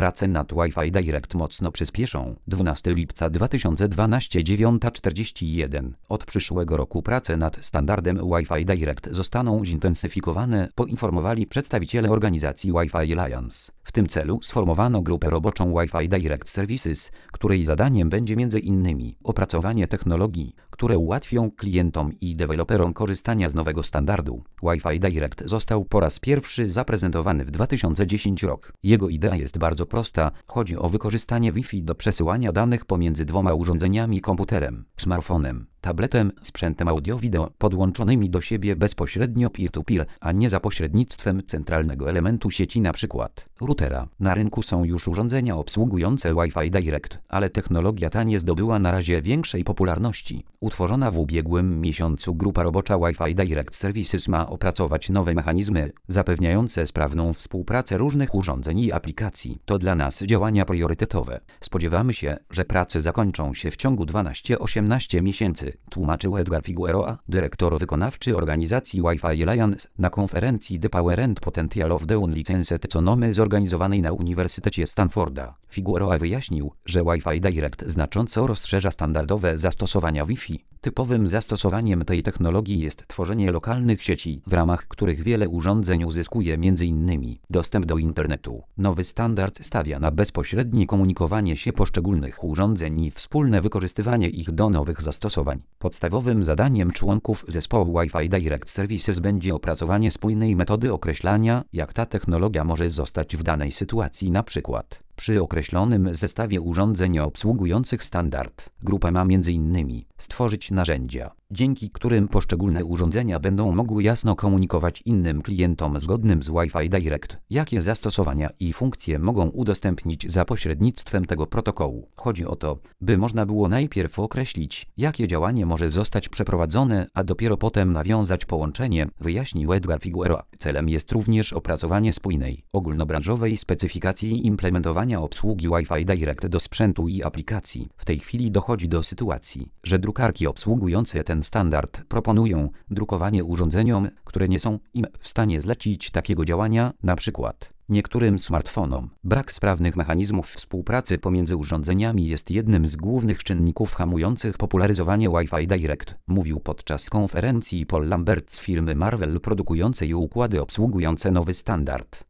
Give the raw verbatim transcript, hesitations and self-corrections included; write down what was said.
Prace nad Wi-Fi Direct mocno przyspieszą. dwunastego lipca dwa tysiące dwunastego, dziewiąta czterdzieści jeden. Od przyszłego roku prace nad standardem Wi-Fi Direct zostaną zintensyfikowane, poinformowali przedstawiciele organizacji Wi-Fi Alliance. W tym celu sformowano grupę roboczą Wi-Fi Direct Services, której zadaniem będzie między innymi opracowanie technologii, które ułatwią klientom i deweloperom korzystania z nowego standardu. Wi-Fi Direct został po raz pierwszy zaprezentowany w dwa tysiące dziesiątym roku. Jego idea jest bardzo prosta. Chodzi o wykorzystanie Wi-Fi do przesyłania danych pomiędzy dwoma urządzeniami: komputerem, smartfonem, tabletem, sprzętem audio-wideo podłączonymi do siebie bezpośrednio peer-to-peer, a nie za pośrednictwem centralnego elementu sieci, np. routera. Na rynku są już urządzenia obsługujące Wi-Fi Direct, ale technologia ta nie zdobyła na razie większej popularności. Utworzona w ubiegłym miesiącu grupa robocza Wi-Fi Direct Services ma opracować nowe mechanizmy zapewniające sprawną współpracę różnych urządzeń i aplikacji. To dla nas działania priorytetowe. Spodziewamy się, że prace zakończą się w ciągu dwunastu do osiemnastu miesięcy, tłumaczył Edgar Figueroa, dyrektor wykonawczy organizacji Wi-Fi Alliance, na konferencji The Power and Potential of the Unlicensed Economy zorganizowanej na Uniwersytecie Stanforda. Figueroa wyjaśnił, że Wi-Fi Direct znacząco rozszerza standardowe zastosowania Wi-Fi. Typowym zastosowaniem tej technologii jest tworzenie lokalnych sieci, w ramach których wiele urządzeń uzyskuje między innymi dostęp do internetu. Nowy standard stawia na bezpośrednie komunikowanie się poszczególnych urządzeń i wspólne wykorzystywanie ich do nowych zastosowań. Podstawowym zadaniem członków zespołu Wi-Fi Direct Services będzie opracowanie spójnej metody określania, jak ta technologia może zostać w danej sytuacji, np. przy określonym zestawie urządzeń obsługujących standard. Grupa ma między innymi stworzyć narzędzia, dzięki którym poszczególne urządzenia będą mogły jasno komunikować innym klientom zgodnym z Wi-Fi Direct, jakie zastosowania i funkcje mogą udostępnić za pośrednictwem tego protokołu. Chodzi o to, by można było najpierw określić, jakie działanie może zostać przeprowadzone, a dopiero potem nawiązać połączenie, wyjaśnił Edgar Figueroa. Celem jest również opracowanie spójnej, ogólnobranżowej specyfikacji i implementowania obsługi Wi-Fi Direct do sprzętu i aplikacji. W tej chwili dochodzi do sytuacji, że drukarki obsługujące ten standard proponują drukowanie urządzeniom, które nie są im w stanie zlecić takiego działania, np. niektórym smartfonom. Brak sprawnych mechanizmów współpracy pomiędzy urządzeniami jest jednym z głównych czynników hamujących popularyzowanie Wi-Fi Direct, mówił podczas konferencji Paul Lambert z firmy Marvell produkującej układy obsługujące nowy standard.